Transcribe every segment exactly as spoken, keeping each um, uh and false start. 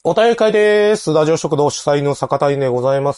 お便り会でーす。ラジオ食堂主催の坂谷でございます。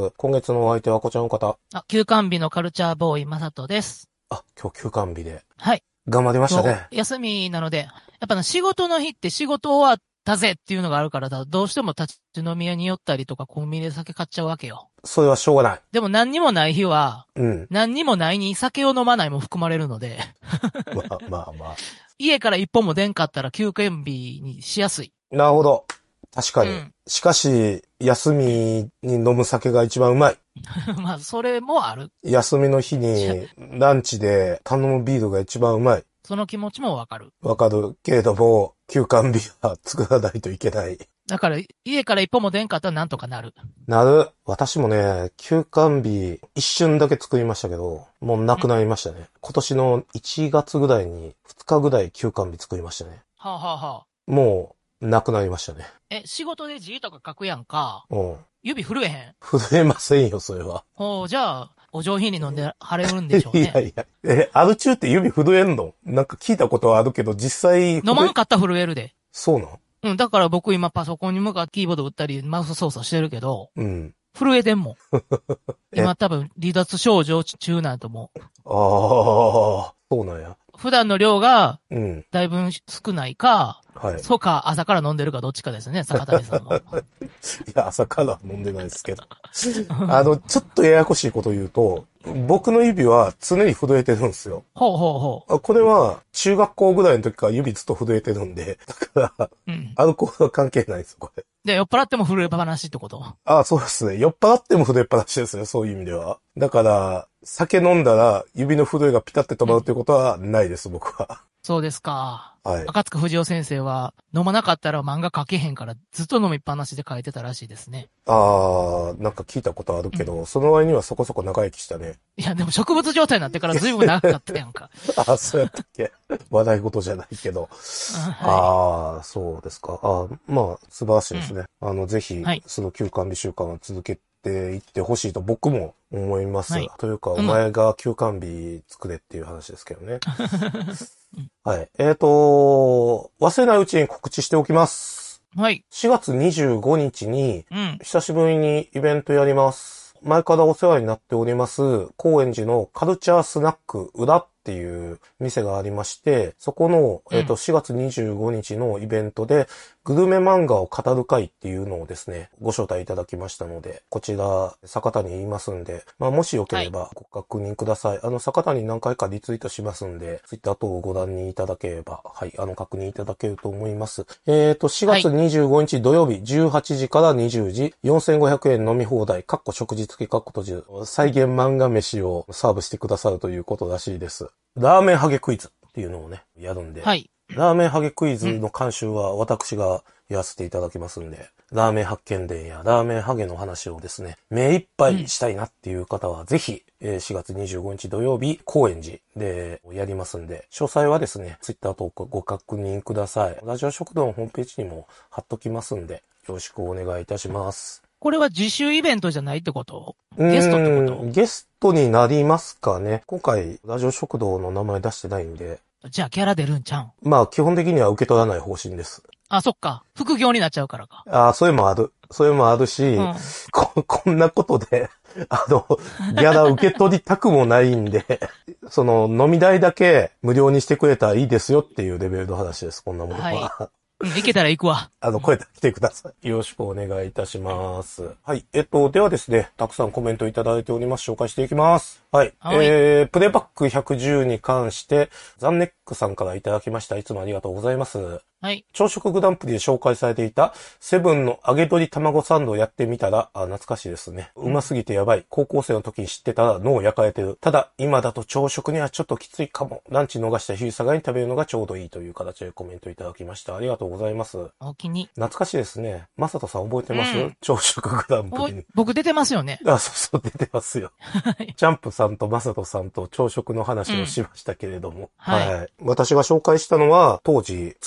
今月のお相手はこちらの方。 あ、休館日のカルチャーボーイ、まさとです。 あ、今日休館日で。 はい。 頑張りましたね。 休みなので、やっぱ仕事の日って仕事終わったぜっていうのがあるからだ、どうしても立ち飲み屋に寄ったりとかコンビニで酒買っちゃうわけよ。 それはしょうがない。 でも何にもない日は、 うん。 何にもないに酒を飲まないも含まれるので。 まあまあまあ。 家から一歩も出んかったら休館日にしやすい。 なるほど。確かに。うん、しかし、休みに飲む酒が一番うまい。 まあ、それもある。 休みの日にランチで頼むビールが一番うまい。 その気持ちもわかる。 わかるけれども、休館日は作らないといけない。 だから、家から一歩も出んかったらなんとかなる。 なる。私もね、休館日、一瞬だけ作りましたけど、もうなくなりましたね。うん、今年のいちがつぐらいに、ふつかぐらい休館日作りましたね。 はあ、はあはあ、もう、なくなりましたね。 え、仕事で字とか書くやんか。 うん。 指震えへん？ 震えませんよ、それは。 ほう、じゃあ、お上品に飲んで晴れるんでしょうね。 いやいや。え、アル中って指震えんの？なんか聞いたことはあるけど、実際。 飲まんかったら震えるで。 そうなの？ うん、だから僕今パソコンに向かってキーボード打ったり、マウス操作してるけど。 うん。 震えてんもん。今多分離脱症状中なんと思う。 ああ、そうなんや。 普段の量が、 うん。 だいぶ少ないか、 はい。 そうか、朝から飲んでるかどっちかですね、坂谷さんも。いや、朝から飲んでないですけど。あの、ちょっとややこしいこと言うと、僕の指は常に震えてるんですよ。 ほうほうほう。これは、中学校ぐらいの時から指ずっと震えてるんで、だから、うん、アルコールは関係ないですよ、これ。 で、酔っ払っても震えっぱなしってこと？ ああ、そうですね。酔っ払っても震えっぱなしですね、そういう意味では。だから、酒飲んだら指の震えがピタって止まるっていうことはないです、うん、僕は。 そうですか。 はい。 赤塚不二夫先生は、飲まなかったら漫画描けへんから、ずっと飲みっぱなしで書いてたらしいですね。 あー、なんか聞いたことあるけど、うん、その割にはそこそこ長生きしたね。 いや、でも植物状態になってから随分長かったやんか。 あ、そうやったっけ？笑い事じゃないけど。あ、はい、あー、そうですか。あ、まあ、素晴らしいですね。うん、あの、ぜひ、はい、その休館日週間を続けて、っていってほしいと僕も思います。はい、というか、お前が休館日作れっていう話ですけどね。はい。えっと、忘れないうちに告知しておきます。 はい。 しがつにじゅうごにちに、久しぶりにイベントやります。うん、前からお世話になっております、高円寺のカルチャースナック裏っていう店がありまして、そこの、えっと、しがつにじゅうごにちのイベントで、グルメ漫画を語る会っていうのをですね、ご招待いただきましたので、こちら、坂谷言いますんで、まあ、もしよければご確認ください。はい、あの、坂谷何回かリツイートしますんで、ツイッター等をご覧にいただければ、はい、あの、確認いただけると思います。えっと、しがつにじゅうごにち土曜日、じゅうはちじからにじゅうじ、よんせんごひゃくえん飲み放題、かっこ食事付きかっこ閉じる、再現漫画飯をサーブしてくださるということらしいです。ラーメンハゲクイズっていうのをね、やるんで。はい。ラーメンハゲクイズの監修は私がやらせていただきますんで、ラーメン発見伝やラーメンハゲの話をですね、目いっぱいしたいなっていう方はぜひ、しがつにじゅうごにち土曜日、高円寺でやりますんで、詳細はですね、ツイッターとご確認ください。ラジオ食堂のホームページにも貼っときますんで、よろしくお願いいたします。 これは自主イベントじゃないってこと？ゲストってこと？ ゲストになりますかね。今回、ラジオ食堂の名前出してないんで。 じゃあキャラ出るんちゃうん？ まあ、基本的には受け取らない方針です。 あ、そっか。副業になっちゃうからか。 ああ、それもある。それもあるし、うん、こ、こんなことで、あの、ギャラ受け取りたくもないんで、その、飲み代だけ無料にしてくれたらいいですよっていうレベルの話です、こんなものは。はいうん、行けたら行くわ。 あの、声で来てください。よろしくお願いいたします。はい。えっと、ではですね、たくさんコメントいただいております。紹介していきます。はい。はい、えー、プレイバックひゃくじゅうに関して、ザンネックさんからいただきました。いつもありがとうございます。はい。朝食グランプリで紹介されていた、セブンの揚げ鶏卵サンドをやってみたら、あ、懐かしいですね。うますぎてやばい。高校生の時に知ってたら脳を焼かれてる。ただ、今だと朝食にはちょっときついかも。ランチ逃した昼下がりに食べるのがちょうどいいという形でコメントいただきました。ありがとうございます。 お気に。 懐かしいですね。まさとさん覚えてます、うん、朝食グランプリに。 僕出てますよね。 あ、そうそう、出てますよ。ジャンプさんとまさとさんと朝食の話をしましたけれども。うん、はい、はい。私が紹介したのは、当時、ツイッターで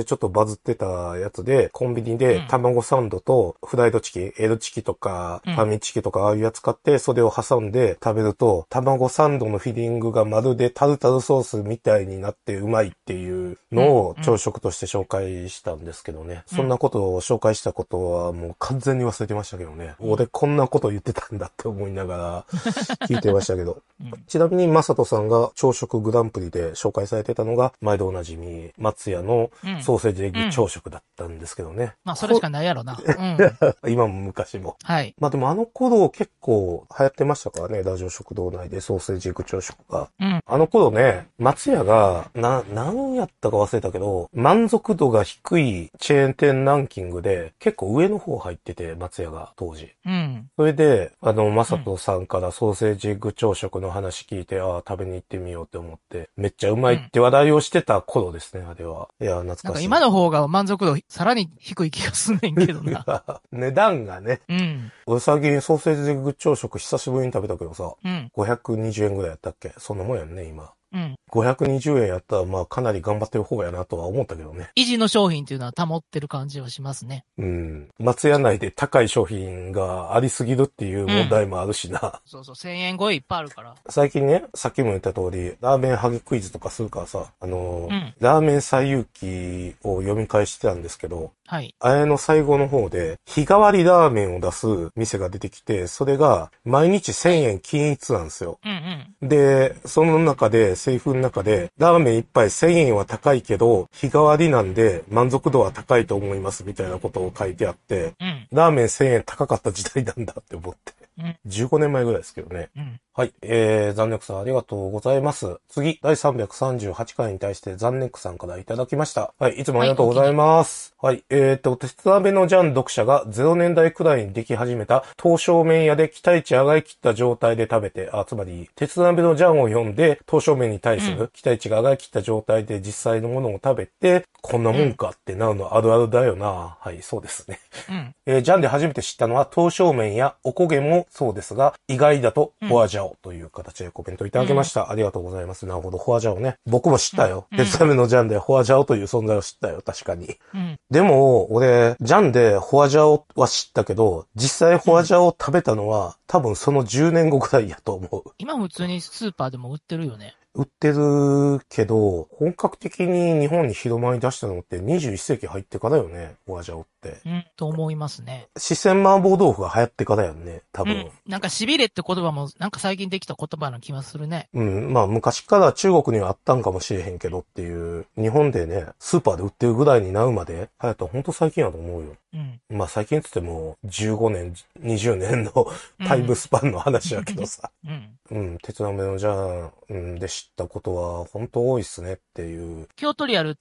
ちょっとバズってたやつで、コンビニで卵サンドとフライドチキン、エルチキとか、ファミチキとかああいうやつ買って、それを挟んで食べると、卵サンドのフィリングがまるでタルタルソースみたいになってうまいっていうのを朝食として紹介したんですけどね。そんなことを紹介したことはもう完全に忘れてましたけどね。俺こんなこと言ってたんだって思いながら聞いてましたけど。ちなみにマサトさんが朝食グランプリで紹介されてたのが、毎度おなじみ、松屋のソーセージエッグ朝食だったんですけどね。うんうん、 まあそれしかないやろな。 うん、今も昔も。 はい。 まあでもあの頃結構流行ってましたからね、ラジオ食堂内でソーセージエッグ朝食が。うん、あの頃ね、松屋が、な、何やったか忘れたけど、満足度が低いチェーン店ランキングで結構上の方入ってて、松屋が当時。うん。それで、あの、マサトさんからソーセージエッグ朝食の話聞いて、ああ、食べに行ってみようって思って、めっちゃうまいって話題をしてた頃ですね、あれは。いや、懐かしい。 なんか今の方が満足度さらに低い気がすんねんけどな。 値段がね。うん。俺最近ソーセージエッグ朝食久しぶりに食べたけどさ、うん。ごひゃくにじゅうえんぐらいやったっけ？そんなもんやんね、今。うん。ごひゃくにじゅうえんやったら、まあかなり頑張ってる方やなとは思ったけどね。 維持の商品っていうのは保ってる感じはしますね。 うん。松屋内で高い商品がありすぎるっていう問題もあるしな。うん、 そうそう、せんえん超えいっぱいあるから。 最近ね、さっきも言った通り、ラーメンハゲクイズとかするからさ、あのーうん、ラーメン最遊記を読み返してたんですけど、はい。あれの最後の方で、日替わりラーメンを出す店が出てきて、それが毎日せんえん均一なんですよ。うんうん。で、その中で、セリフの中で、ラーメン一杯せんえんは高いけど、日替わりなんで満足度は高いと思いますみたいなことを書いてあって、うん、ラーメンせんえん高かった時代なんだって思って。うん、じゅうごねんまえぐらいですけどね。うん、はい。えー、残念さんありがとうございます。次、だいさんびゃくさんじゅうはちかいに対して残念さんからいただきました。はい、いつもありがとうございます。はい、はい、えーと、鉄鍋のジャン読者がゼロねんだいくらいにでき始めた刀削麺屋で期待値上がりきった状態で食べて、あ、つまり、鉄鍋のジャンを読んで、刀削麺に対する期待値が上がりきった状態で実際のものを食べて、こんなもんかってなるのあるあるだよな。はい、そうですね。うん、えー、ジャンで初めて知ったのは刀削麺やおこげもそうですが、意外だとフォアジャオという形でコメントいただきました。うん、ありがとうございます。なるほど、フォアジャオね。僕も知ったよ。うん、鉄鍋のジャンでフォアジャオという存在を知ったよ。確かに。うん、でも、俺、ジャンでフォアジャオは知ったけど、実際フォアジャオを食べたのは、多分そのじゅうねんごくらいやと思う。 今普通にスーパーでも売ってるよね。 売ってるけど、本格的に日本に広まり出したのってにじゅういっせいき入ってからよね、フォアジャオって。 うん、と思いますね。 四川麻婆豆腐が流行ってからやんね、多分。うん、 なんか痺れって言葉も、なんか最近できた言葉な気がするね。 うん、まあ昔から中国にはあったんかもしれへんけどっていう、日本でね、スーパーで売ってるぐらいになるまで流行ったらほんと最近やと思うよ。うん、まあ最近つってもじゅうごねん、にじゅうねんのタイムスパンの話やけどさ。うん。うん、鉄鍋のジャン、うん、で知ったことは本当多いっすねっていう。 京都リアルって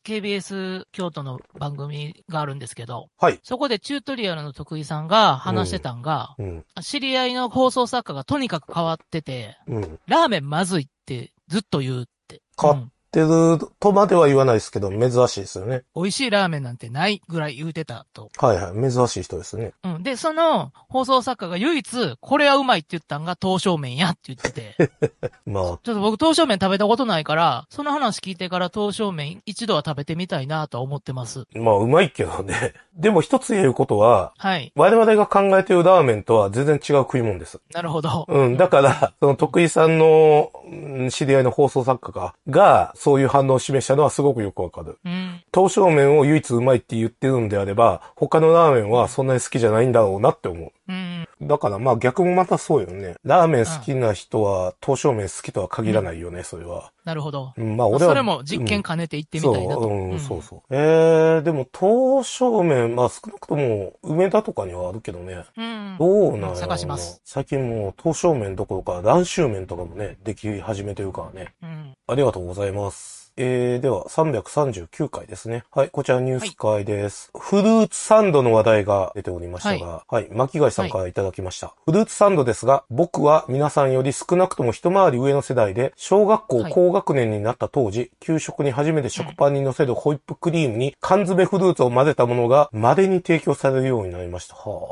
ケービーエス 京都の番組があるんですけど、 はい。 そこでチュートリアルの徳井さんが話してたんが、うんうん、知り合いの放送作家がとにかく変わってて、うん、ラーメンまずいってずっと言うって。 変わってるとまでは言わないですけど、珍しいですよね。 美味しいラーメンなんてないぐらい言うてたと。 はいはい、珍しい人ですね。 うん。で、その放送作家が唯一、これはうまいって言ったんが刀削麺やって言ってて。まあ。ちょっと僕刀削麺食べたことないから、その話聞いてから刀削麺一度は食べてみたいなとは思ってます。 まあ、うまいけどね。でも一つ言えることは、はい。我々が考えているラーメンとは全然違う食い物です。 なるほど。 うん。だから、その徳井さんの知り合いの放送作家が、が、そういう反応を示したのはすごくよくわかる。うん。刀削麺を唯一うまいって言ってるんであれば、他のラーメンはそんなに好きじゃないんだろうなって思う。うん。だからまあ逆もまたそうよね。ラーメン好きな人は刀削麺好きとは限らないよね、うん、それは。 なるほど。 うん、まあ俺は。 それも実験兼ねて行ってみたいなと。 そう、うん、うん、そうそう。えー、でも刀削麺、まあ少なくとも梅田とかにはあるけどね。うん。どうなんやろうな、 探します。 最近もう刀削麺どころか蘭州麺とかもね、でき始めてるからね。うん。ありがとうございます。えー、ではさんびゃくさんじゅうきゅうかいですね。はい、こちらニュース会です。はい、フルーツサンドの話題が出ておりましたが、はい、はい、巻貝さんからいただきました、はい。フルーツサンドですが、僕は皆さんより少なくとも一回り上の世代で、小学校高学年になった当時、はい、給食に初めて食パンに乗せるホイップクリームに缶詰フルーツを混ぜたものが稀に提供されるようになりました。はぁ。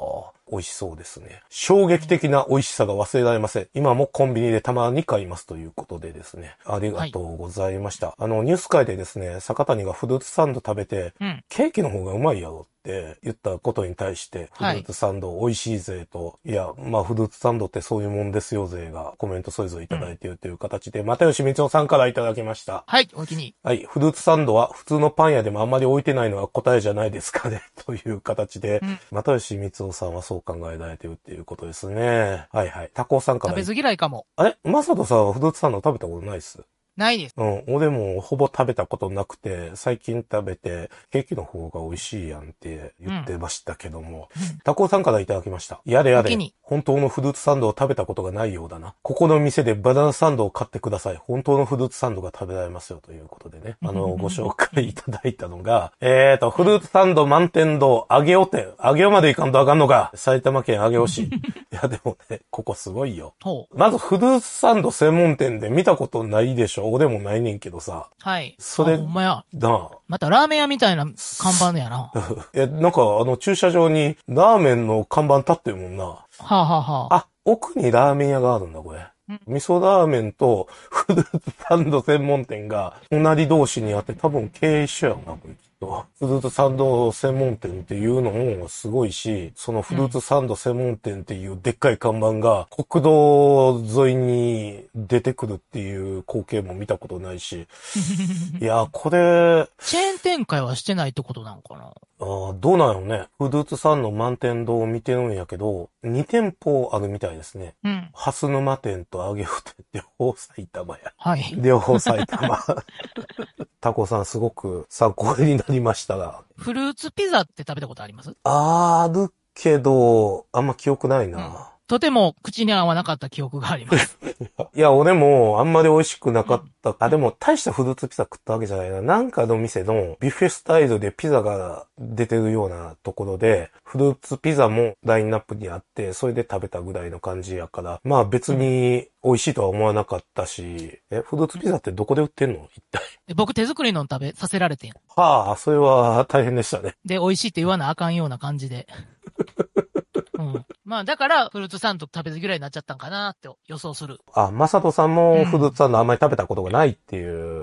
美味しそうですね。衝撃的な美味しさが忘れられません。今もコンビニでたまに買いますということでですね。ありがとうございました。はい、あの、ニュース会でですね、坂谷がフルーツサンド食べて、うん、ケーキの方がうまいやろって言ったことに対して、フルーツサンド美味しいぜと、はい、いや、まあフルーツサンドってそういうもんですよぜがコメントそれぞれいただいているという形で、又吉光雄さんからいただきました。 はい、お気に。 はい、フルーツサンドは普通のパン屋でもあんまり置いてないのは答えじゃないですかね、という形で、うん、又吉光雄さんはそう考えられてるっていうことですね。はいはい。タコさんから。 食べず嫌いかも。 あれマサトさんはフルーツサンド食べたことないっす。 ないです。 うん。俺もほぼ食べたことなくて、最近食べて、ケーキの方が美味しいやんって言ってましたけども。うん、タコさんからいただきました。やれやれ。本当のフルーツサンドを食べたことがないようだな。ここの店でバナナサンドを買ってください。本当のフルーツサンドが食べられますよということでね。あの、ご紹介いただいたのが、えーと、フルーツサンド満天堂、あげお店。あげおまで行かんとあかんのか。埼玉県あげお市。いや、でもね、ここすごいよ。まずフルーツサンド専門店で見たことないでしょ。俺もないねんけどさ。 はい。 それ、 ほんまや。 なまたラーメン屋みたいな看板やな。 え、なんかあの駐車場にラーメンの看板立ってるもんな。はあ、はあはあ、 あ、奥にラーメン屋があるんだ、これ。味噌ラーメンとフルーツサンド専門店が隣同士にあって多分経営一緒やろな、これきっと。フルーツサンド専門店っていうのもすごいし、そのフルーツサンド専門店っていうでっかい看板が国道沿いに出てくるっていう光景も見たことないし。いや、これ。 チェーン展開はしてないってことなのかな。 ああ、どうなんやろね。フルーツサンド満天堂を見てるんやけど、に店舗あるみたいですね。うん。蓮沼店とあげお店、両方埼玉や。 はい。 両方埼玉。タコさんすごく参考になりましたが。 フルーツピザって食べたことあります？ あるけど、あんま記憶ないな。うん、 とても口に合わなかった記憶があります。 いや、俺もあんまり美味しくなかった。うん、あ、でも大したフルーツピザ食ったわけじゃないな。なんかの店のビュッフェスタイルでピザが出てるようなところで、フルーツピザもラインナップにあって、それで食べたぐらいの感じやから、まあ別に美味しいとは思わなかったし、え、フルーツピザってどこで売ってんの一体。 僕手作りの食べさせられてん。 はあ、それは大変でしたね。 で、美味しいって言わなあかんような感じで。うん、まあだからフルーツサンド食べず嫌いになっちゃったんかなって予想する。 あ、マサトさんもフルーツサンドあんまり食べたことがないっていう。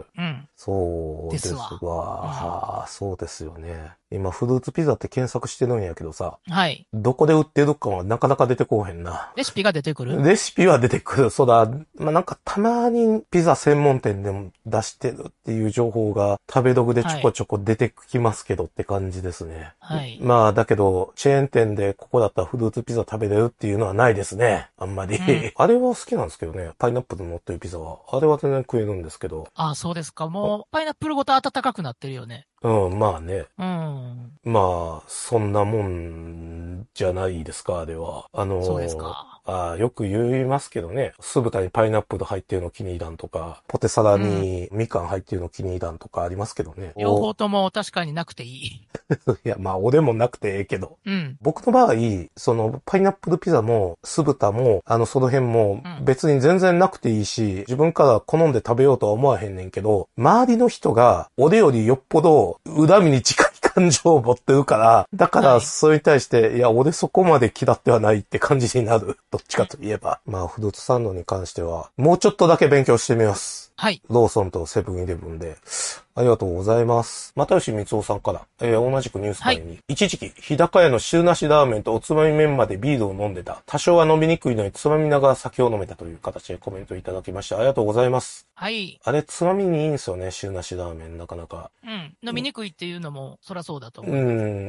うん。 そうですわ。ですわ。はあ、そうですよね。今フルーツピザって検索してるんやけどさ。 はい。 どこで売ってるかはなかなか出てこうへんな。 レシピが出てくる？ レシピは出てくる。そうだ。まあなんかたまにピザ専門店でも出してるっていう情報が食べログでちょこちょこ出てきますけどって感じですね。 はい。 まあだけどチェーン店でここだったらフルーツピザ食べれるっていうのはないですね。あんまり。うん、あれは好きなんですけどね。パイナップル乗ってるピザは。あれは全然食えるんですけど。 ああ、そうですか。もうパイナップルごと温かくなってるよね。 うん、まあね。 うん。 まあ、そんなもんじゃないですか、あれは。あのー、 そうですか。 あよく言いますけどね。酢豚にパイナップル入ってるの気に入らんとか、ポテサラにみかん入ってるの気に入らんとかありますけどね。 両方とも確かになくていい。 いや、まあ、俺もなくてええけど。 うん。 僕の場合、その、パイナップルピザも、酢豚も、あの、その辺も、別に全然なくていいし、自分から好んで食べようとは思わへんねんけど、周りの人が、俺よりよっぽど、恨みに近い感情を持ってるから、だから、それに対して、はい、いや、俺そこまで嫌ってはないって感じになる。どっちかといえば。まあ、フルーツサンドに関しては、もうちょっとだけ勉強してみます。 はい。 ローソンとセブンイレブンで。ありがとうございます。又吉光雄さんから、えー、同じくニュース会に、はい、一時期、日高屋の汁なしラーメンとおつまみ麺までビールを飲んでた。多少は飲みにくいのにつまみながら酒を飲めたという形でコメントいただきました。ありがとうございます。 はい。 あれ、つまみにいいんですよね、汁なしラーメン、なかなか。 うん。飲みにくいっていうのも、そらそうだと思う。 うん、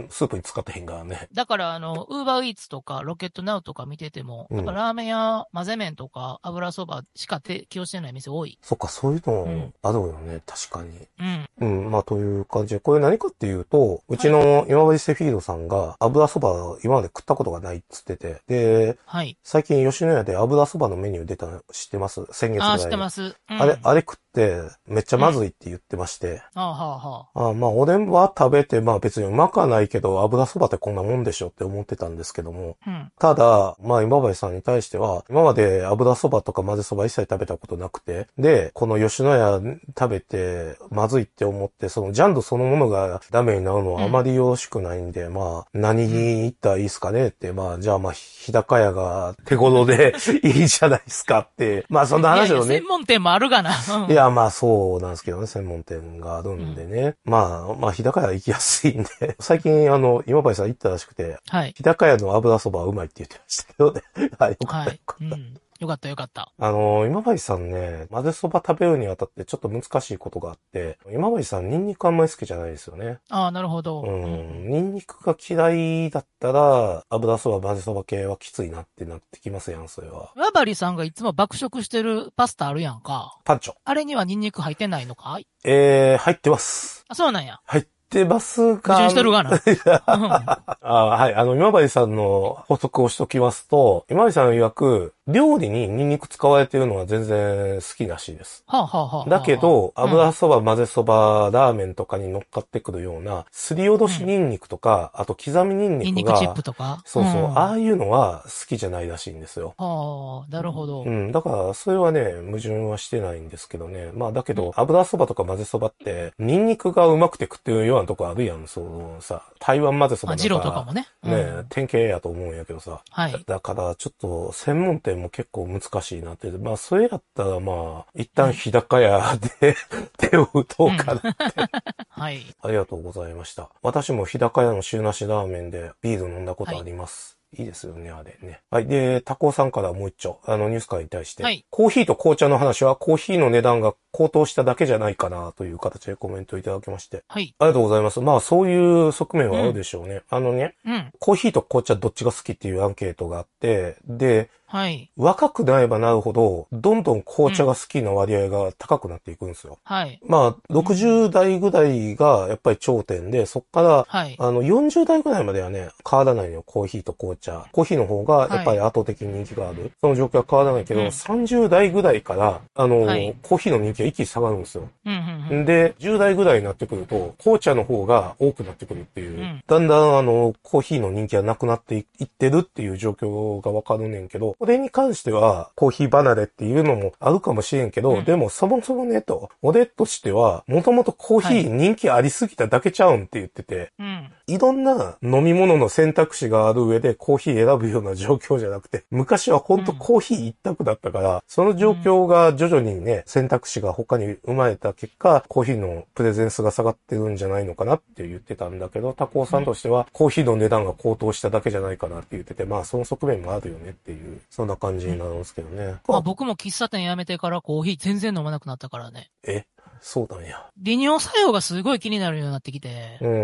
スープに使ってへんからね。 だから、あの、ウーバーイーツとか、ロケットナウとか見てても、やっぱラーメンや混ぜ麺とか、油そばしか提供してない店多い。 そっか、そういうの、あるよね、確かに。 うん。 うん、まあ、という感じで、これ何かっていうと、うちの今治セフィードさんが油そば今まで食ったことがないっつってて、で、 はい、最近吉野家で油そばのメニュー出たの知ってます？先月ぐらいに。 あ、知ってます。うん、 あれ、あれ食ってめっちゃまずいって言ってまして。 うん、ああ、はあ、はあ。あまあ、おでんは食べて、まあ別にうまくはないけど、油そばってこんなもんでしょって思ってたんですけども。 うん、 ただ、まあ今治さんに対しては、今まで油そばとか混ぜそば一切食べたことなくて、で、この吉野家食べてまずいいって思って、そのジャンルそのものがダメになるのはあまりよろしくないんで、うん、まあ、何に言ったらいいですかねって、まあ、じゃあまあ、日高屋が手頃でいいじゃないですかって、まあそんな話をね。いやいや専門店もあるがな。 うん、いや、まあそうなんですけどね、専門店があるんでね。うん、まあ、まあ、日高屋行きやすいんで、最近あの、今林さん行ったらしくて、はい。日高屋の油そばはうまいって言ってましたけどね。はい、よかった、よかった。はいうんよかったよかった。 あの、今林さんね、混ぜそば食べるにあたってちょっと難しいことがあって、今林さんニンニクあんまり好きじゃないですよね。 ああ、なるほど。 うん。ニンニクが嫌いだったら、油そば、混ぜそば系はきついなってなってきますやん、それは。 岩張さんがいつも爆食してるパスタあるやんか。 パンチョ。 あれにはニンニク入ってないのかいえー、入ってます。 あ、そうなんや。 入ってますが。 矛盾してるがな。 あはい。あの、今林さんの補足をしときますと、今林さん曰く、料理にニンニク使われているのは全然好きらしいです。 はあはあはあ、 だけど、油そば、混ぜそば、ラーメンとかに乗っかってくるような、すりおろしニンニクとか、うん、あと刻みニンニクが。 ニンニクチップとかそうそう、うん、ああいうのは好きじゃないらしいんですよ。 はあ、なるほど。 うん、だから、それはね、矛盾はしてないんですけどね。まあ、だけど、油そばとか混ぜそばって、ニンニクがうまくて食ってるようなとこあるやん、そのさ、台湾混ぜそばなんか。 ジロとかもね。 ね、うん、典型やと思うんやけどさ。 はい。 だから、ちょっと、専門店も結構難しいなって。まあ、それやったら、まあ、一旦日高屋で手を打とうかなって、うん。 はい。 ありがとうございました。私も日高屋の汁なしラーメンでビール飲んだことあります。はいいいですよね、あれね。はい。で、タコさんからもう一丁、あの、ニュース会に対して、はい、コーヒーと紅茶の話はコーヒーの値段が高騰しただけじゃないかなという形でコメントいただきまして。はい。ありがとうございます。まあ、そういう側面はあるでしょうね。うん、あのね、うん、コーヒーと紅茶どっちが好きっていうアンケートがあって、で、はい。若くなればなるほど、どんどん紅茶が好きな割合が高くなっていくんですよ。はい。まあ、ろくじゅう代ぐらいがやっぱり頂点で、そっから、はい。あの、よんじゅう代ぐらいまではね、変わらないのよ、コーヒーと紅茶。コーヒーの方がやっぱり圧倒的に人気がある。はい、その状況は変わらないけど、うん、さんじゅう代ぐらいから、あの、はい、コーヒーの人気が一気に下がるんですよ。うんうんうん、で、じゅう代ぐらいになってくると、紅茶の方が多くなってくるっていう、うん、だんだんあの、コーヒーの人気がなくなっていってるっていう状況がわかるねんけど、これに関しては、コーヒー離れっていうのもあるかもしれんけど、うん、でもそもそもねと、俺としては、もともとコーヒー人気ありすぎただけちゃうんって言ってて、はい、いろんな飲み物の選択肢がある上でコーヒー選ぶような状況じゃなくて、昔はほんとコーヒー一択だったから、うん、その状況が徐々にね、選択肢が他に生まれた結果、コーヒーのプレゼンスが下がってるんじゃないのかなって言ってたんだけど、タコさんとしては、コーヒーの値段が高騰しただけじゃないかなって言ってて、まあその側面もあるよねっていう、そんな感じになるんですけどね。 まあ僕も喫茶店辞めてからコーヒー全然飲まなくなったからね。 えそうなんや。 利尿作用がすごい気になるようになってきて。うん。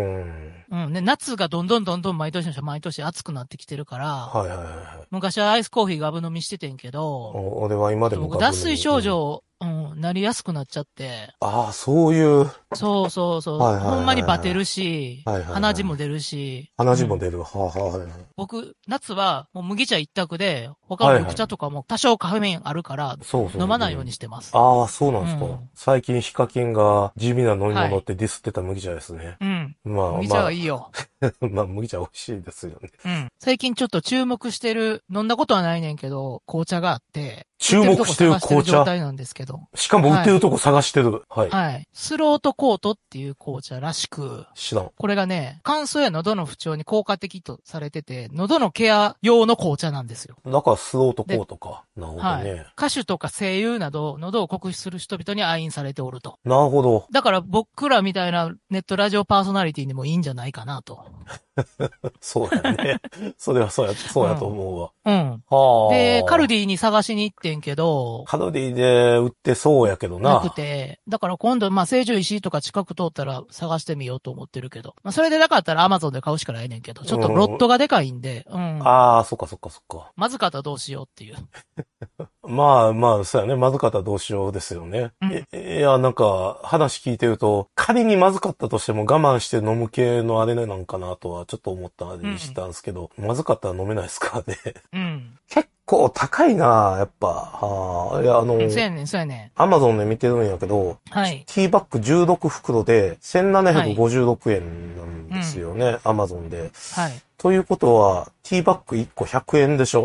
うん。ね、夏がどんどんどんどん毎年の人毎年暑くなってきてるから。はいはいはい。昔はアイスコーヒーガブ飲みしててんけど。 俺は今でもガブ飲み。 僕脱水症状、うん、うん、なりやすくなっちゃって。 ああ、そういう。 そうそうそう。はいはいはいはい、ほんまにバテるし、はいはいはい、鼻血も出るし。 鼻血も出る。うん、はあはあはいはい。 僕、夏はもう麦茶一択で、他の緑茶とかも多少カフェインあるから、飲まないようにしてます。 ああ、そうなんですか。うん、最近ヒカキンが地味な飲み物ってディスってた麦茶ですね。はい、うん。まあ、 麦茶はいいよ。 まあ、麦茶美味しいですよね。 うん。最近ちょっと注目してる、飲んだことはないねんけど、紅茶があって、 注目してる紅茶。 状態なんですけど。 しかも売ってるとこ探してる。はい。 はい。スロートコートっていう紅茶らしく。 知らん。 これがね、乾燥や喉の不調に効果的とされてて、喉のケア用の紅茶なんですよ。 だからスロートコートか。なるほどね、はい。 歌手とか声優など、喉を酷使する人々に愛飲されておると。 なるほど。 だから僕らみたいなネットラジオパーソナリティにもいいんじゃないかなと。 そうやね。それはそうや、そうやと思うわ。 うん。はあ。で、カルディに探しに行ってんけど。 カルディで売ってそうやけどな。 なくて。だから今度、まあ、成城石井とか近く通ったら探してみようと思ってるけど。まあ、それでなかったらアマゾンで買うしかないねんけど。ちょっとロットがでかいんで。うん。うん、 ああ、そっかそっかそっか。 まずかったらどうしようっていう。 まあまあ、そうやね。まずかったらどうしようですよね。うん、いや、なんか、話聞いてると、仮にまずかったとしても我慢して飲む系のあれなんかなとはちょっと思ったりしたんですけど、うん、まずかったら飲めないですかね。うん。結構高いなやっぱ。はあ、いや、あの、 そうやねん、そうやねん。アマゾンで見てるんやけど、はい。ティーバッグじゅうろく袋でせんななひゃくごじゅうろくえんなんですよね。アマゾンで。はい。ということは、ティーバッグいっこひゃくえんでしょ？高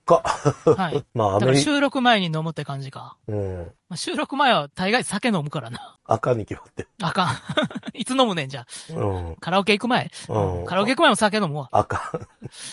か。 はい。 まあ、アだからメリ収録前に飲むって感じか。 うん。 まあ、収録前は大概酒飲むからな。 あかんに決まって。 あかん。いつ飲むねんじゃあ。 うん。 カラオケ行く前。 うん。 うん、カラオケ行く前も酒飲むわ。 あかん。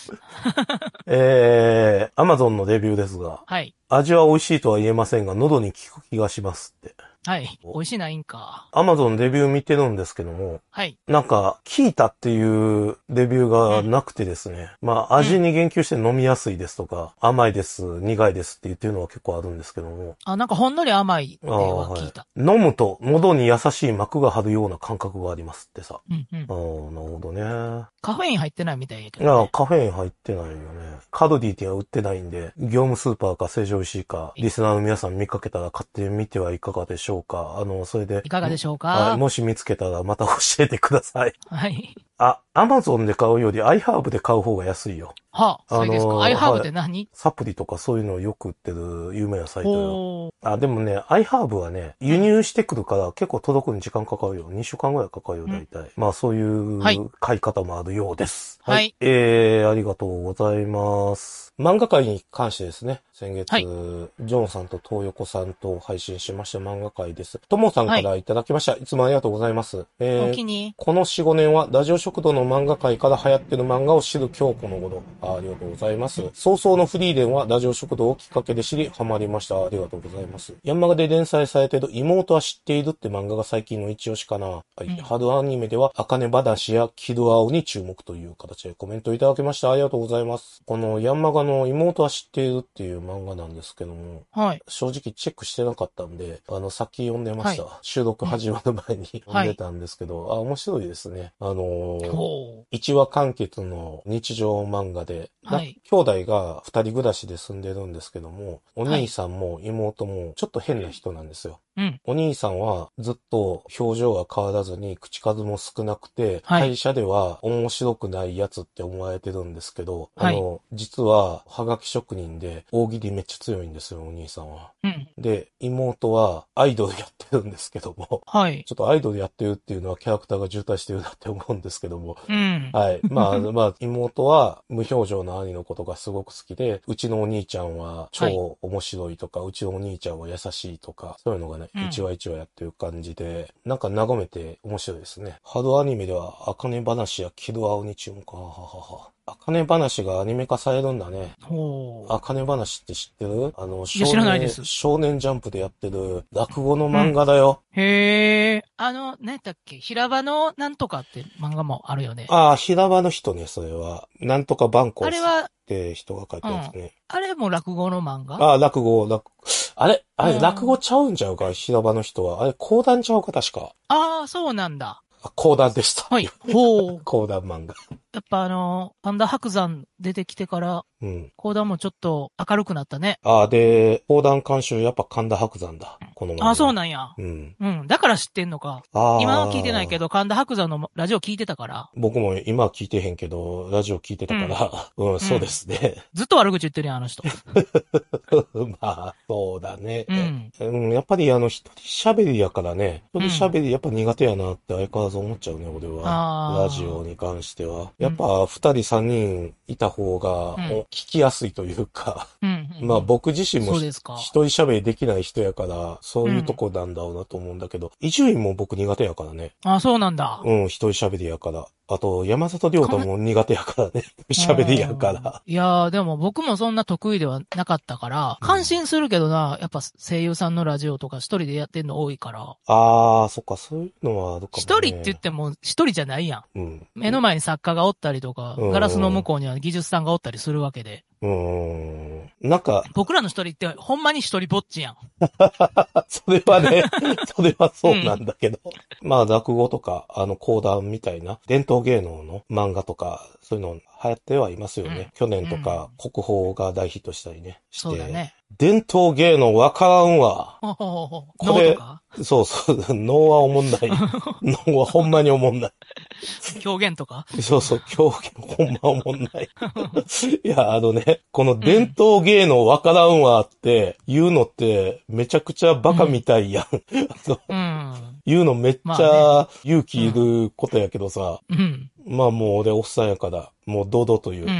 えー、アマゾンのレビューですが。 はい。 味は美味しいとは言えませんが、喉に効く気がしますって。 はい。美味しいないんか。 アマゾンレビュー見てるんですけども、 はい。 なんか、効いたっていうレビューがなくてですね。うん、まあ、味に言及して飲みやすいですとか、うん、甘いです、苦いですって言ってるのは結構あるんですけども。 あ、なんかほんのり甘いっては聞いた。 はい、飲むと喉に優しい膜が張るような感覚がありますってさ。 うんうん。 ああ、なるほどね。 カフェイン入ってないみたいやけど、ね。 ああ、カフェイン入ってないよね。カルディっては売ってないんで、業務スーパーか成城石井か、リスナーの皆さん見かけたら買ってみてはいかがでしょうか。あの、それで。 いかがでしょうか。 はい、もし見つけたらまた教えてください。 はい。 あ、アマゾンで買うよりアイハーブで買う方が安いよ。 はあ、そうですか。アイハーブって何、はい、 サプリとかそういうのをよく売ってる有名なサイトよ。あ、でもね、アイハーブはね、輸入してくるから結構届くに時間かかるよ。にしゅうかんぐらいかかるよ、大体。うん、まあそういう買い方もあるようです。 はい。はい、 えー、ありがとうございます。漫画界に関してですね、先月、はい、ジョンさんと東横さんと配信しました漫画界です。ともさんからいただきました。はい、いつもありがとうございます。えー、 お気にこのよん、ごねんはラジオ食堂の漫画界から流行ってる漫画を知る今日この頃。あ, ありがとうございます。早々のフリーレンはラジオ食堂をきっかけで知り、ハマりました。ありがとうございます。ヤンマガで連載されている妹は知っているって漫画が最近の一押しかな。はい。うん、春アニメでは、あかね話やキドアオに注目という形でコメントいただきました。ありがとうございます。このヤンマガの妹は知っているっていう漫画なんですけども、はい。正直チェックしてなかったんで、あの、さっき読んでました。はい、収録始まる前に読んでたんですけど、はい、あ、面白いですね。あのー、一話完結の日常漫画で、はい、兄弟が二人暮らしで住んでるんですけども、お兄さんも妹もちょっと変な人なんですよ。うん、お兄さんはずっと表情は変わらずに口数も少なくて、はい、会社では面白くないやつって思われてるんですけど、はい、あの、実ははがき職人で大喜利めっちゃ強いんですよ、お兄さんは。うん、で、妹はアイドルやってるんですけども、はい、ちょっとアイドルやってるっていうのはキャラクターが渋滞してるなって思うんですけども、うん、はい。まあ、まあ、妹は無表情の兄のことがすごく好きで、うちのお兄ちゃんは超面白いとか、はい、うちのお兄ちゃんは優しいとか、そういうのがね、一話一話やってる感じで、なんか眺めて面白いですね。春アニメでは、あかね話やキドアオに注目。はははは。あかね話がアニメ化されるんだね。ほう。あかね話って知ってる？あの、 少年、 少年ジャンプでやってる落語の漫画だよ。 うん、へえ。あの、何だっけ？平場のなんとかって漫画もあるよね。 ああ、平場の人ね、それは。なんとかバンコスって人が書いたやつね。うん、 あれも落語の漫画？ ああ、落語、落あれあれ、落語ちゃうんちゃうか平場の人は。あれ、講談ちゃうか確か。 ああ、そうなんだ。 講談でした。 はい。ほう。 講談漫画。 やっぱあの、神田伯山出てきてから、うん。講談もちょっと明るくなったね。 ああ、で、講談監修やっぱ神田伯山だ。この漫画。 ああ、そうなんや。うん。うん。だから知ってんのか。ああ。今は聞いてないけど、神田伯山のラジオ聞いてたから。 僕も今は聞いてへんけど、ラジオ聞いてたから、うん、うん、そうですね。 ずっと悪口言ってるやん、あの人。 まあ、そうだね。うん。うん、やっぱりあの、一人喋りやからね。一人喋りやっぱ苦手やなって相変わらず思っちゃうね、俺は。ラジオに関しては。やっぱ二人三人いた方が、聞きやすいというか、うんうん、まあ僕自身も一人喋りできない人やから、そういうとこなんだろうなと思うんだけど、伊集院も僕苦手やからね。 あ、そうなんだ。 うん、一人喋りやから。あと、山里亮太も苦手やからね。喋りやから。 いやー、でも僕もそんな得意ではなかったから、感心するけどな、やっぱ声優さんのラジオとか一人でやってんの多いから。 あー、そっか、そういうのはあるかもね。 一人って言っても一人じゃないやん。うん、目の前に作家がおったりとか、うん、ガラスの向こうには技術さんがおったりするわけで。 うーん。なんか。 僕らの一人ってほんまに一人ぼっちやん。 それはね、それはそうなんだけど。うん、まあ、落語とか、あの、講談みたいな、伝統芸能の漫画とか、そういうの流行ってはいますよね。うん、去年とか、うん、国宝が大ヒットしたりね。して。 そうだね。 伝統芸能わからんわ。 ほほほほこれ、 そうそう、能はおもんない。能はほんまにおもんない。 狂言とかそうそう、狂言ほんまおもんない。いや、あのね、この伝統芸能わからんわって言うのってめちゃくちゃバカみたいやん。うん、言うのめっちゃ勇気いることやけどさ。うん、まあもう俺おっさんやから、もう堂々と言う。うん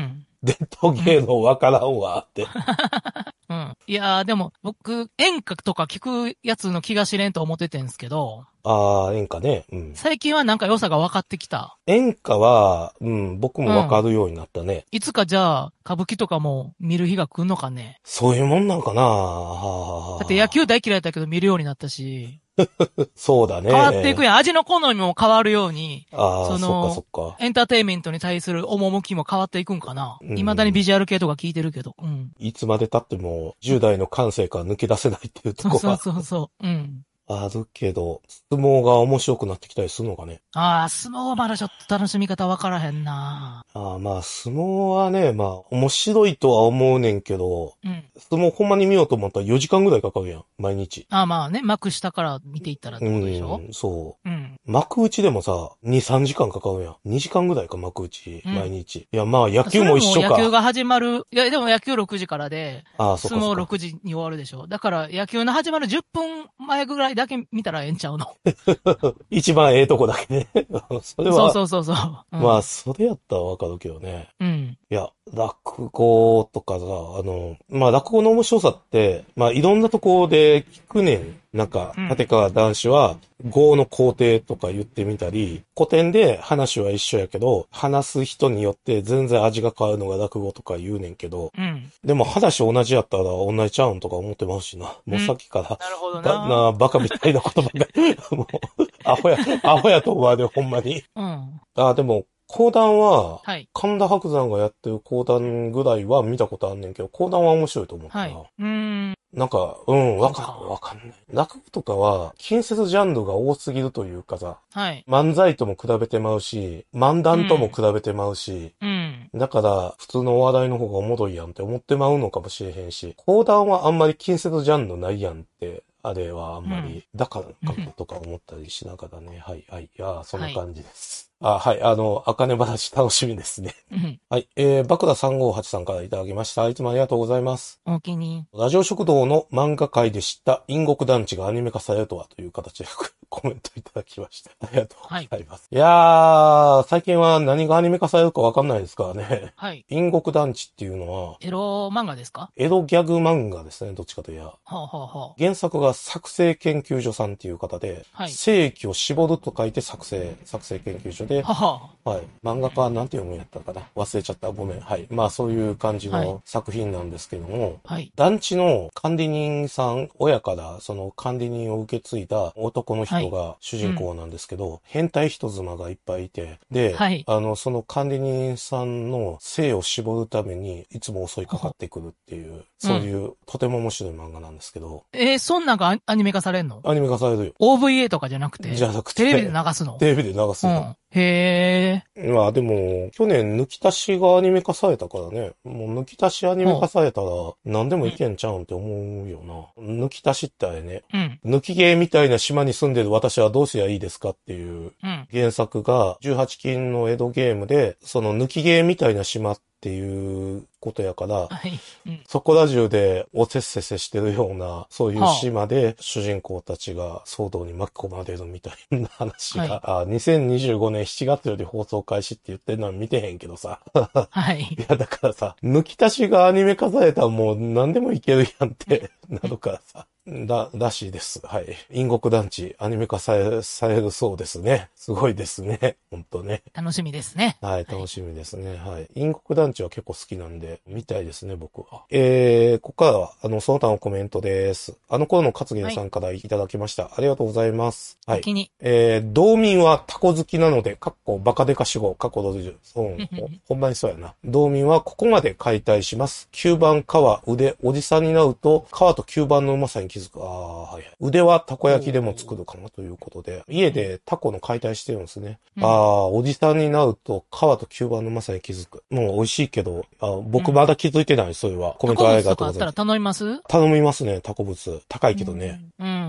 伝統芸能わからんわって。 うん。いやーでも、僕、演歌とか聞くやつの気が知れんと思っててんすけど。 ああ、演歌ね。うん。 最近はなんか良さが分かってきた。 演歌は、うん、僕もわかるようになったね、 うん。いつかじゃあ、歌舞伎とかも見る日が来んのかね。 そういうもんなんかなはだって野球大嫌いだけど見るようになったし。 そうだね。 変わっていくやん。味の好みも変わるように。 ああ、 その、そっかそっか。エンターテインメントに対する趣も変わっていくんかな。うん、未だにビジュアル系とか聞いてるけど。うん。 いつまで経っても、じゅう代の感性から抜け出せないっていうところは。そうそうそう。うん。 あるけど、相撲が面白くなってきたりするのかね。 ああ、相撲はまだちょっと楽しみ方わからへんな。 ああ、まあ、相撲はね、まあ、面白いとは思うねんけど、 うん。 相撲ほんまに見ようと思ったらよじかんぐらいかかるやん、毎日。 ああ、まあね、幕下から見ていったらってことでしょ？ うん、そう。 うん。 幕内でもさ、に、さんじかんかかるやん。にじかんぐらいか、幕内、うん、毎日。いや、まあ、野球も一緒か。 野球が始まる、いや、でも野球ろくじからで、 ああ、そうか。 相撲ろくじに終わるでしょ。だから、野球の始まるじゅっぷんまえぐらいだけ見たらええんちゃうの。 一番ええとこだけね。それは。 そうそうそうそう。 うん、まあ、それやったらわかるけどね。 うん。 いや、落語とかさ、あの、まあ落語の面白さって、まあいろんなところで聞くねん。なんか、立川談志は、語の工程とか言ってみたり、古典で話は一緒やけど、話す人によって全然味が変わるのが落語とか言うねんけど、うん、でも話同じやったら同じちゃうんとか思ってますしな。もうさっきから、 うん、なるほどな。な、バカみたいな言葉が、もう、アホや、アホやと思われ、ほんまに。うん。あ、でも、講談は、はい、神田伯山がやってる講談ぐらいは見たことあんねんけど、講談は面白いと思ったな。はい、うーん。なんか、うん、わかん、わかんない。落語とかは、近接ジャンルが多すぎるというかさ、はい、漫才とも比べてまうし、漫談とも比べてまうし、うん、だから、普通のお笑いの方がおもろいやんって思ってまうのかもしれへんし、講談はあんまり近接ジャンルないやんって、あれはあんまり、うん、だからかもとか思ったりしながらね、はい、はい、いやそんな感じです。はい、あ、はい、あの、あかね話楽しみですね。はい、えー、バクダさんごーはちさんからいただきました。いつもありがとうございます。 おおきに。 ラジオ食堂の漫画界で知った陰国団地がアニメ化されるとはという形でコメントいただきました。ありがとうございます。はい、いやー、最近は何がアニメ化されるかわかんないですからね。はい。陰国団地っていうのは、 エロ漫画ですか？ エロギャグ漫画ですね、どっちかというと。はあはあはあ、原作が作成研究所さんっていう方で、はい。正規を絞ると書いて作成、作成研究所で、ははあ、はい。漫画家はなんて読むんやったかな、忘れちゃった。ごめん。はい。まあそういう感じの作品なんですけども、はい。団地の管理人さん、親からその管理人を受け継いだ男の人が主人公なんですけど、はい、うん、変態人妻がいっぱいいて、で、はい、あの、その管理人さんの性を絞るためにいつも襲いかかってくるっていう、そういう、うん、とても面白い漫画なんですけど。 えー、そんなんがアニメ化されんの？ アニメ化されるよ。 オーブイエー とかじゃなくて？ じゃなくて。 テレビで流すの？ テレビで流すの。うんへえ。 まあでも、去年抜き足しがアニメ化されたからね。もう抜き足しアニメ化されたら何でもいけんちゃうんって思うよな。抜き足しってあれね。うん。抜きゲーみたいな島に住んでる私はどうすりゃいいですかっていう原作がじゅうはちきんの江戸ゲームで、その抜きゲーみたいな島っていうことやから、はいうん、そこら中でおせっせせしてるような、そういう島で主人公たちが騒動に巻き込まれるみたいな話が、はい、あにせんにじゅうごねんしちがつより放送開始って言ってるのは見てへんけどさ。はい。いやだからさ、抜き足しがアニメ化されたらもう何でもいけるやんってなるからさ。だ、らしいです。はい。陰国団地、アニメ化され、されるそうですね。すごいですね。ほんとね。 楽しみですね。 はい、楽しみですね。はい。陰国団地は結構好きなんで、見たいですね、僕は。えー、ここからは、あの、その他のコメントです。あの頃の勝元さんからいただきました。はい、ありがとうございます。はい。気にえー、道民はタコ好きなので、かっこバカデカ死後、かっころくじゅう。そう、ほんまにそうやな。道民はここまで解体します。きゅうばん皮、腕、おじさんになると、皮と吸盤のうまさに気づく。ああ、はい。腕はたこ焼きでも作るかもということで、家でタコの解体してるんですね。うん、ああ、おじさんになると皮と吸盤のうまさに気づく。もう美味しいけど、あ僕まだ気づいてない、それは。コメントありがとうございます。 タコ物とかあったら頼みます？ 頼みますね、タコ物。高いけどね。 うん。うん、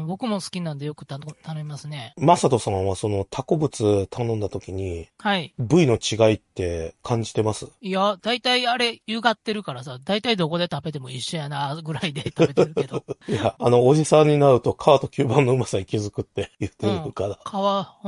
ん、僕も好きなんでよくた頼みますね。 マサトさんはそのタコブツ頼んだ時に、 はい。 部位の違いって感じてます？ いや、だいたいあれ、歪ってるからさ、だいたいどこで食べても一緒やな、ぐらいで食べてるけど。 いや、あの、おじさんになるとカートきゅうばんのうまさに気づくって言ってるから。うん、 皮、うん。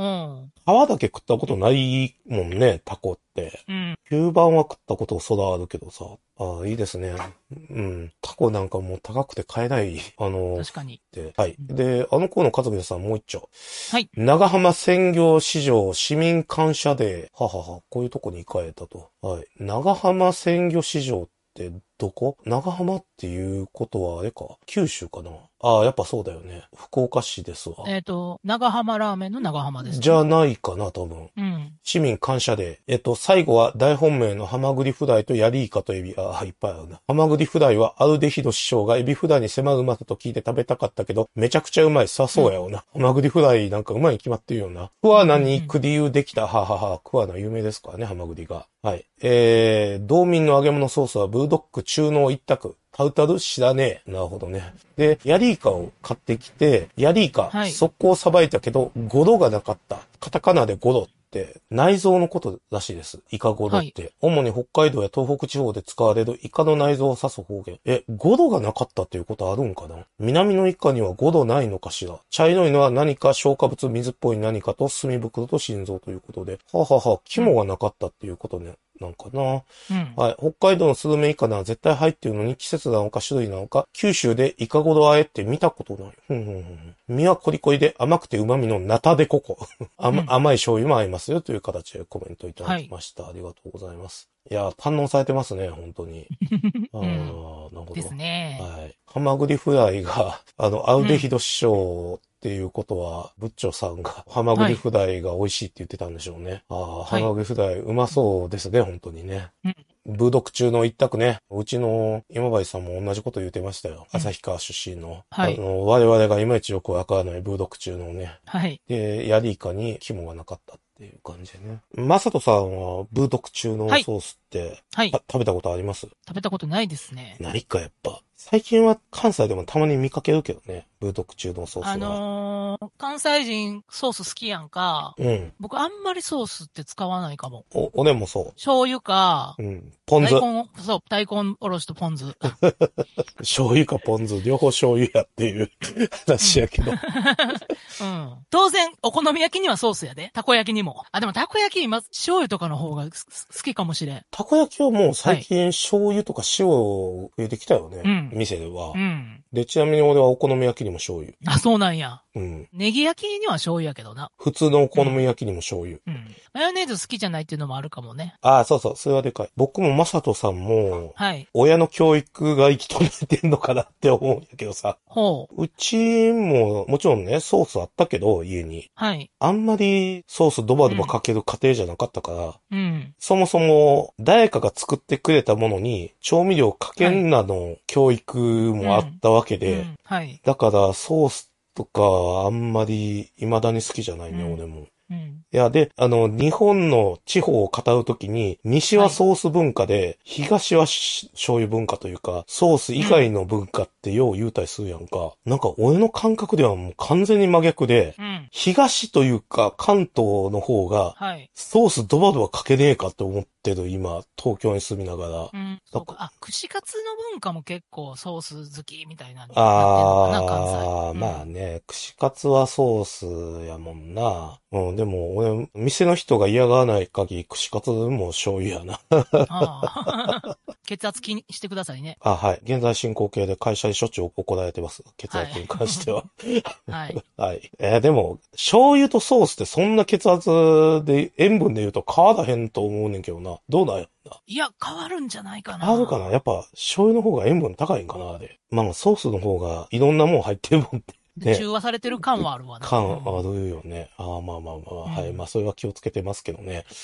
皮だけ食ったことないもんね、タコって。うん。きゅうばんは食ったことそらあるけどさ。ああ、いいですね。うん。タコなんかもう高くて買えない。あの、 確かに。 で、はい。で、あの子の家族さんもう一丁。 はい。 長浜鮮魚市場市民感謝デー。ははは、こういうとこに行かれたと。はい。長浜鮮魚市場ってどこ？長浜っていうことはあれか九州かな？ああ、やっぱそうだよね。福岡市ですわ。 えっ、ー、と、長浜ラーメンの長浜ですね。 じゃないかな、多分。うん。市民感謝デー。えっと、最後は大本命のハマグリフライとヤリイカとエビ。ああ、いっぱいあるな。ハマグリフライはアルデヒド師匠がエビフライに迫るうまさと聞いて食べたかったけど、めちゃくちゃうまい。さそうやよな。うん、ハマグリフライなんかうまいに決まってるよな。クワナに行く理由できた。ははは。クワナ有名ですからね、ハマグリが。はい。えー、道民の揚げ物ソースはブルドック中濃一択。タルタル知らねえ。なるほどね。で、ヤリイカを買ってきて、ヤリイカ、はい、速攻さばいたけど、ゴロがなかった。カタカナでゴロって内臓のことらしいです。イカゴロって。はい、主に北海道や東北地方で使われるイカの内臓を指す方言。え、ゴロがなかったっていうことあるんかな？南のイカにはゴロないのかしら？茶色いのは何か消化物水っぽい何かと墨袋と心臓ということで。ははは、肝がなかったっていうことね。なんかな、うん、はい。北海道のスルメイカなら絶対入っているのに季節なのか種類なのか、九州でイカゴロあえって見たことない。ふんふんふん。身はコリコリで甘くて旨味のナタデココ。甘、うん、甘い醤油も合いますよという形でコメントいただきました。はい、ありがとうございます。いや、堪能されてますね、本当に。ああ、うん、なるほど。ですね。はい。ハマグリフライが、あの、アウデヒド師匠、っていうことは、ブッチョさんがハマグリフライが美味しいって言ってたんでしょうね。はい、ああ、ハマグリフライうまそうですね、本当にね。うん、ブードック中の一択ね。うちの今治さんも同じこと言ってましたよ。うん、旭川出身の。はい、あの、我々がいまいちよくわからないブードック中のね。はい。で、ヤリイカに肝がなかったっていう感じでね。マサトさんはブードック中のソースって、はい、食べたことあります？ 食べたことないですね。 ないか、やっぱ。最近は関西でもたまに見かけるけどね。ブードック中のソースは。 あのー、関西人ソース好きやんか。うん。僕あんまりソースって使わないかも。 お、俺もそう。 醤油か。 うん。ポン酢。 大根、そう、大根おろしとポン酢。 醤油かポン酢、両方醤油やっていう話やけど。うん。 うん。当然、お好み焼きにはソースやで。たこ焼きにも。あ、でもたこ焼き今、醤油とかの方が好きかもしれん。 たこ焼きはもう最近醤油とか塩を増えてきたよね。うん。店では。うん。で、ちなみに俺はお好み焼きにも醤油。 あ、そうなんや。うん。ネギ焼きには醤油やけどな。 普通のお好み焼きにも醤油。 うん。うん、マヨネーズ好きじゃないっていうのもあるかもね。 ああ、そうそう。それはでかい。僕もマサトさんも、はい。親の教育が行き止めてんのかなって思うんやけどさ。ほう。うちも、もちろんね、ソースあったけど、家に。はい。あんまりソースドバドバかける家庭じゃなかったから。うん。そもそも、誰かが作ってくれたものに、調味料かけんなの教育もあったわけで。うんうん、はい。だから、ソースとか、あんまり、未だに好きじゃないね、うん、俺も。うん、いや、で、あの、日本の地方を語るときに、西はソース文化で、はい、東は醤油文化というか、ソース以外の文化ってよう言うたりするやんか。うん、なんか、俺の感覚ではもう完全に真逆で、うん、東というか関東の方が、ソースドバドバかけねえかって思ってる、今、東京に住みながら。うん、 そうか。あ、串カツの文化も結構ソース好きみたいなのになってんのかな、関西。 ああ、まあね、串カツはソースやもんな。うん、でも、俺、店の人が嫌がらない限り、串カツも醤油やな。 あ血圧気にしてくださいね。 あ、はい。現在進行形で会社にしょっちゅう怒られてます。血圧に関しては。はい。はい。えー、でも、醤油とソースってそんな血圧で、塩分で言うと変わらへんと思うねんけどな。どうなんやな。 いや、変わるんじゃないかな。 変わるかな。やっぱ、醤油の方が塩分高いんかな、で。まあ、ソースの方がいろんなもん入ってるもんって。 ね、中和されてる感はあるわな。 感あるよね。ああ、まあまあまあ、うん、はい。まあ、それは気をつけてますけどね。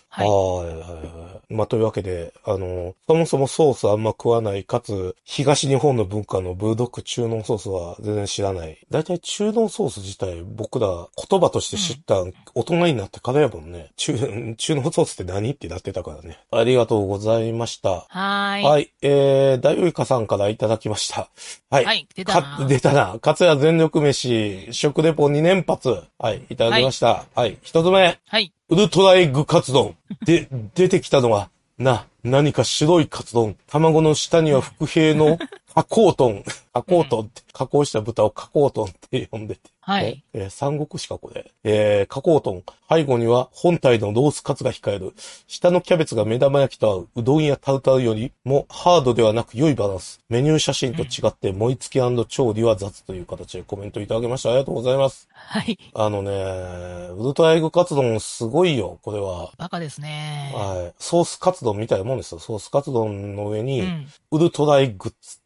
はい。 はいはいはい。まあ、というわけで、あの、そもそもソースあんま食わない、かつ、東日本の文化のブードック中濃ソースは全然知らない。だいたい中濃ソース自体、僕ら言葉として知った、大人になってからやもんね。中、中濃ソースって何ってなってたからね。ありがとうございました。 はーい。 はい、えー、ダイオイカさんからいただきました。はい。 はい、出たな。 出たな。かつや全力飯、食レポに連発。はい、いただきました。はい、はい、一つ目。 はい。 ウルトラエッグカツ丼。で、出てきたのは、な、何か白いカツ丼。卵の下には伏兵の加工豚。加工豚って、加工した豚を加工豚って呼んでて。 はい。 えー、三国しかこれ。えー、加工豚。背後には本体のロースカツが控える。下のキャベツが目玉焼きと合う。うどんやタルタルよりもハードではなく良いバランス。メニュー写真と違って盛り付け&調理は雑という形でコメントいただきました。ありがとうございます。 はい。あのね、ウルトラエッグカツ丼すごいよ、これは。 バカですね。 はい。ソースカツ丼みたいなもんですよ。ソースカツ丼の上に、うん、ウルトラエッグっつって、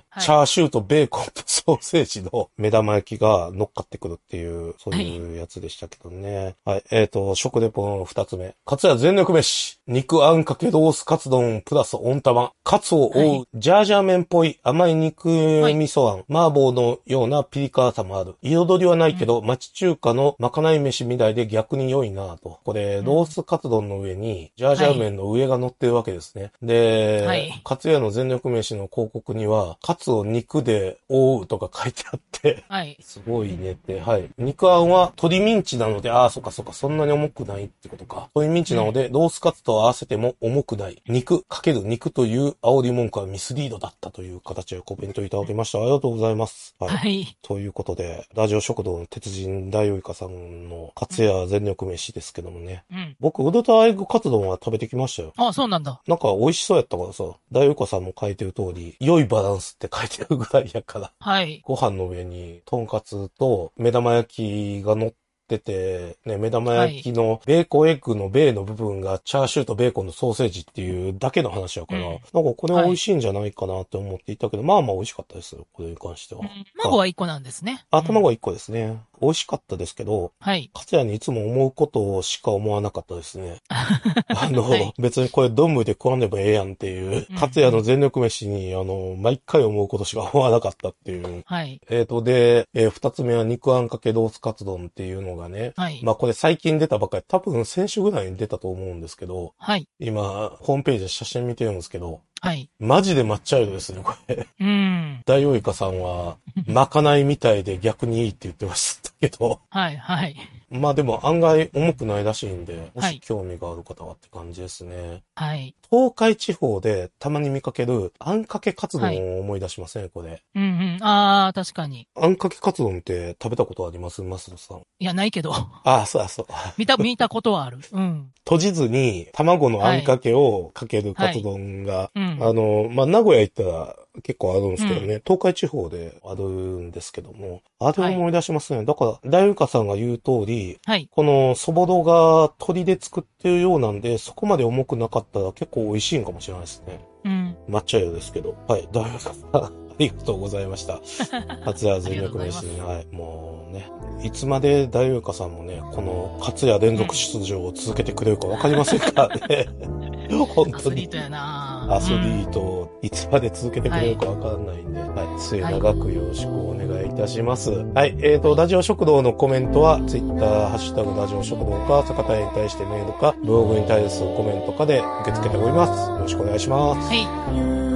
はい、チャーシューとベーコンとソーセージの目玉焼きが乗っかってくるっていう、そういうやつでしたけどね。はい。はい、えっ、ー、と、食レポの二つ目。カツヤ全力飯。肉あんかけロースカツ丼プラス温玉。カツを覆う、はい、ジャージャー麺っぽい甘い肉味噌あん。はい、麻婆のようなピリ辛さもある。彩りはないけど、うん、町中華のまかない飯みたいで逆に良いなぁと。これ、ロースカツ丼の上に、ジャージャー麺の上が乗ってるわけですね。はい、で、はい、カツヤの全力飯の広告には、カツを肉で覆うとか書いてあって、はい、すごいねって、はい。肉あんは鶏ミンチなので、ああ、そっかそっか、そんなに重くないってことか。鶏ミンチなので、うん、ロースカツと合わせても重くない。肉かける肉という煽り文句はミスリードだったという形でコメントいただきました。ありがとうございます。はい。はい、ということで、ラジオ食堂の鉄人ダイオイカさんのカツヤ全力飯ですけどもね。うん、僕、ウルトラエッグカツ丼は食べてきましたよ。 あ、そうなんだ。 なんか美味しそうやったからさ、ダイオイカさんも書いてる通り、良いバランスって書いてあるぐらいやから。はい。ご飯の上に、トンカツと目玉焼きが乗ってて、ね、目玉焼きのベーコンエッグのベーの部分がチャーシューとベーコンのソーセージっていうだけの話やから、うん、なんかこれ美味しいんじゃないかなって思っていたけど、はい、まあまあ美味しかったですよ、これに関しては。うん、 卵はいっこなんですね。 あ、卵はいっこですね。美味しかったですけど、はい。カツヤにいつも思うことしか思わなかったですね。あの、はい、別にこれドンムで食わねばええやんっていう、カツヤの全力飯に、あの、毎回思うことしか思わなかったっていう。はい。えっと、で、えー、二つ目は肉あんかけロースカツ丼っていうのがね、はい。まあこれ最近出たばっかり、多分先週ぐらいに出たと思うんですけど、はい。今、ホームページで写真見てるんですけど、はい。マジで抹茶色ですね、これ。うん。ダイオイカさんは、まかないみたいで逆にいいって言ってましたけど。はい、はい。まあでも案外重くないらしいんで、もし興味がある方はって感じですね。はい。東海地方でたまに見かけるあんかけカツ丼を思い出しません、これ。うんうん。ああ、確かに。あんかけカツ丼って食べたことありますマスドさん。いや、ないけど。ああ、そうそう。見た、見たことはある。うん。閉じずに卵のあんかけをかけるカツ丼が、はいはい、うん、あの、まあ、名古屋行ったら結構あるんですけどね、うん、東海地方であるんですけども、あれを思い出しますね。はい、だから、ダイオイカさんが言う通り、はい、このそぼろが鶏で作ってるようなんで、そこまで重くなかったら結構美味しいんかもしれないですね。うん。抹茶色ですけど。はい、ダイオイカさん、ありがとうございました。初夜全力飯に、はい、もうね、いつまでダイオイカさんもね、この初夜連続出場を続けてくれるかわかりませんからね。本当に。アスリートやなアスリートをいつまで続けてくれるかわかんないんで、はい、はい、末永くよろしくお願いいたします。はい、えーと、ラジオ食堂のコメントは、ツイッター、ハッシュタグラジオ食堂か、坂田に対してメールか、ブログに対するコメントかで受け付けております。よろしくお願いします。はい。